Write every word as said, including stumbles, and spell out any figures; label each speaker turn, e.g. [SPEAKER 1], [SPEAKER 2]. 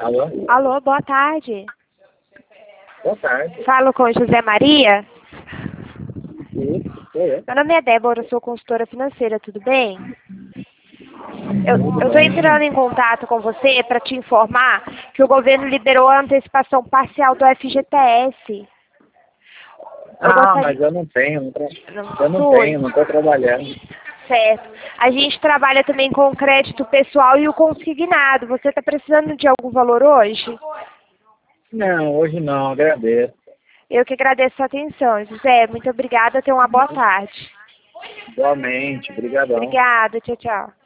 [SPEAKER 1] Alô?
[SPEAKER 2] Alô, boa tarde.
[SPEAKER 1] Boa tarde.
[SPEAKER 2] Falo com José Maria.
[SPEAKER 1] Sim, sou eu.
[SPEAKER 2] Meu nome é Débora, eu sou consultora financeira, tudo bem? Eu
[SPEAKER 1] Tudo
[SPEAKER 2] estou
[SPEAKER 1] bem.
[SPEAKER 2] entrando em contato com você para te informar que o governo liberou a antecipação parcial do F G T S. Eu
[SPEAKER 1] Ah,
[SPEAKER 2] gostaria...
[SPEAKER 1] mas eu não tenho. Não tra...
[SPEAKER 2] Não
[SPEAKER 1] Eu não
[SPEAKER 2] possui?
[SPEAKER 1] tenho, não estou trabalhando.
[SPEAKER 2] Certo. A gente trabalha também com o crédito pessoal e o consignado. Você está precisando de algum valor hoje?
[SPEAKER 1] Não, hoje não, agradeço.
[SPEAKER 2] Eu que agradeço a atenção. José, muito obrigada. Tenha uma boa tarde.
[SPEAKER 1] Igualmente, brigadão.
[SPEAKER 2] Obrigada. Tchau, tchau.